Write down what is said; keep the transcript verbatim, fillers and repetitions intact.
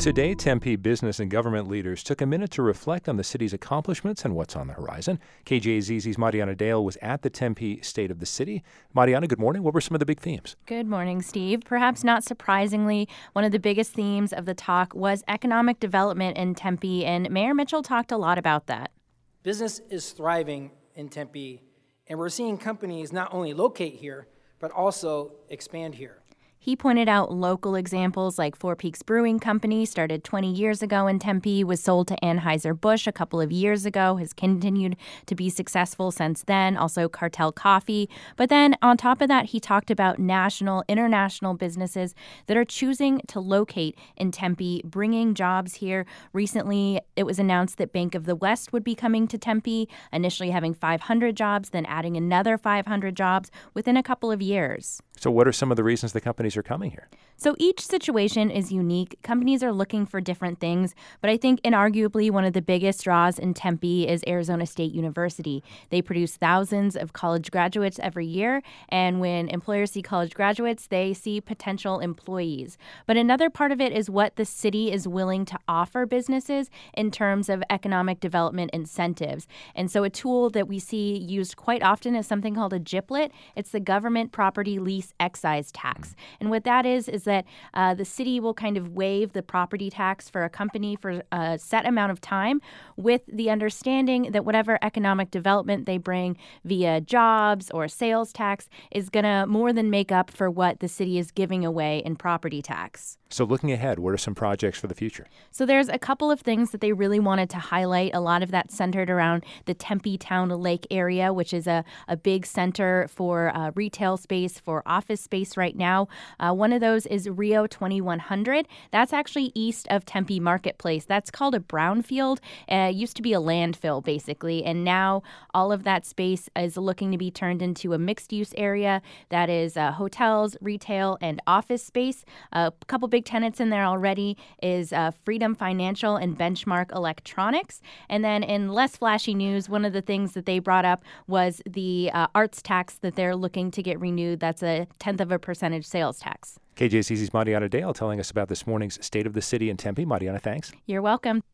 Today, Tempe business and government leaders took a minute to reflect on the city's accomplishments and what's on the horizon. K J Z Z's Mariana Dale was at the Tempe State of the City. Mariana, good morning. What were some of the big themes? Good morning, Steve. Perhaps not surprisingly, one of the biggest themes of the talk was economic development in Tempe, and Mayor Mitchell talked a lot about that. Business is thriving in Tempe, and we're seeing companies not only locate here, but also expand here. He pointed out local examples like Four Peaks Brewing Company, started twenty years ago in Tempe, was sold to Anheuser-Busch a couple of years ago, has continued to be successful since then, also Cartel Coffee. But then on top of that, he talked about national, international businesses that are choosing to locate in Tempe, bringing jobs here. Recently, it was announced that Bank of the West would be coming to Tempe, initially having five hundred jobs, then adding another five hundred jobs within a couple of years. So what are some of the reasons the companies are coming here? So each situation is unique. Companies are looking for different things, but I think inarguably one of the biggest draws in Tempe is Arizona State University. They produce thousands of college graduates every year, and when employers see college graduates, they see potential employees. But another part of it is what the city is willing to offer businesses in terms of economic development incentives. And so a tool that we see used quite often is something called a GIPLET. It's the Government Property Lease Excise Tax. And what that is is that uh, the city will kind of waive the property tax for a company for a set amount of time, with the understanding that whatever economic development they bring via jobs or sales tax is going to more than make up for what the city is giving away in property tax. So looking ahead, what are some projects for the future? So there's a couple of things that they really wanted to highlight. A lot of that centered around the Tempe Town Lake area, which is a, a big center for uh, retail space, for office space right now. Uh, one of those is Rio twenty-one hundred. That's actually east of Tempe Marketplace. That's called a brownfield. Uh, it used to be a landfill, basically, and now all of that space is looking to be turned into a mixed-use area that is uh, hotels, retail, and office space. A couple big tenants in there already is uh, Freedom Financial and Benchmark Electronics. And then in less flashy news, one of the things that they brought up was the uh, arts tax that they're looking to get renewed. That's a tenth of a percentage sales tax. K J Z Z's Mariana Dale telling us about this morning's State of the City in Tempe. Mariana, thanks. You're welcome.